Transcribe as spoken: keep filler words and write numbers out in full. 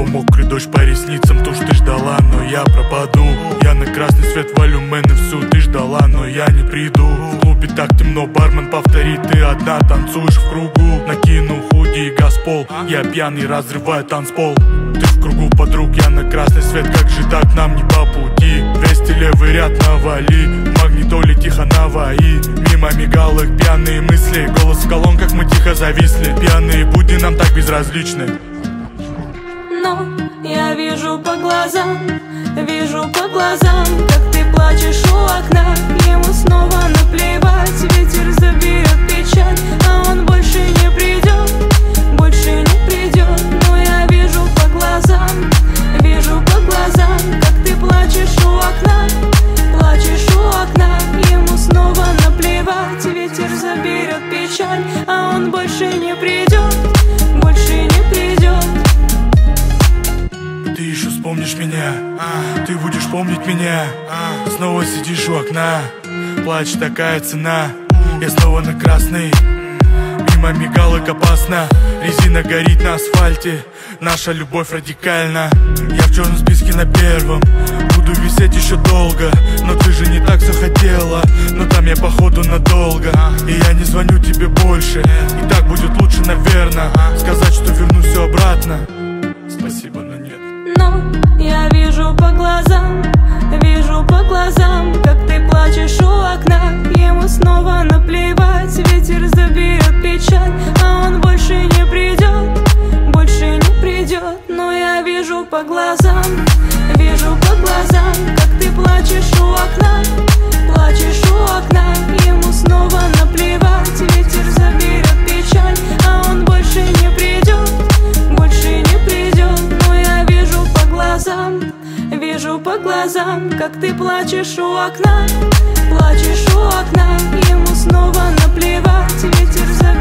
снова мокрый дождь по ресницам. То, что ты ждала, но я пропаду. Я на красный свет валю, мэн, и всю ты ждала, но я не приду. В клубе так темно, бармен повторит, ты одна танцуешь в кругу. Накину худи и газпол, я пьяный разрываю танцпол. Ты в кругу подруг, я на красный свет, как же так, нам не по пути. двести левый ряд навали, магнитоли тихо наваи. Мимо мигалок пьяные мысли, голос в колонках, мы тихо зависли. Пьяные будни нам так безразличны. Но я вижу по глазам, вижу по глазам, как ты плачешь у окна. Ему снова наплевать, ветер заберет печаль, а он больше не придет, больше не придет. Но я вижу по глазам, вижу по глазам, как ты плачешь у окна, плачешь у окна. Ему снова наплевать, ветер заберет печаль, а он больше не придет, больше не придет. Ты еще вспомнишь меня, ты будешь помнить меня. Снова сидишь у окна, плачь, такая цена. Я снова на красный, мимо мигалок опасно. Резина горит на асфальте, наша любовь радикальна. Я в черном списке на первом, буду висеть еще долго. Но ты же не так все хотела, но там я походу надолго. И я не звоню тебе больше, и так будет лучше, наверное, сказать, что верну все обратно. Спасибо, но нет. Но я вижу по глазам, вижу по глазам, как ты плачешь у окна. Ему снова наплевать, ветер заберет печаль, а он больше не придет, больше не придет. Но я вижу по глазам, вижу по глазам, как ты плачешь у окна, плачешь у окна. Ему снова наплевать, ветер заберет печаль, а он больше не придет, больше не придет. Но я вижу по глазам, вижу по глазам, как ты плачешь у окна, плачешь у окна. Ему снова наплевать, ветер заберет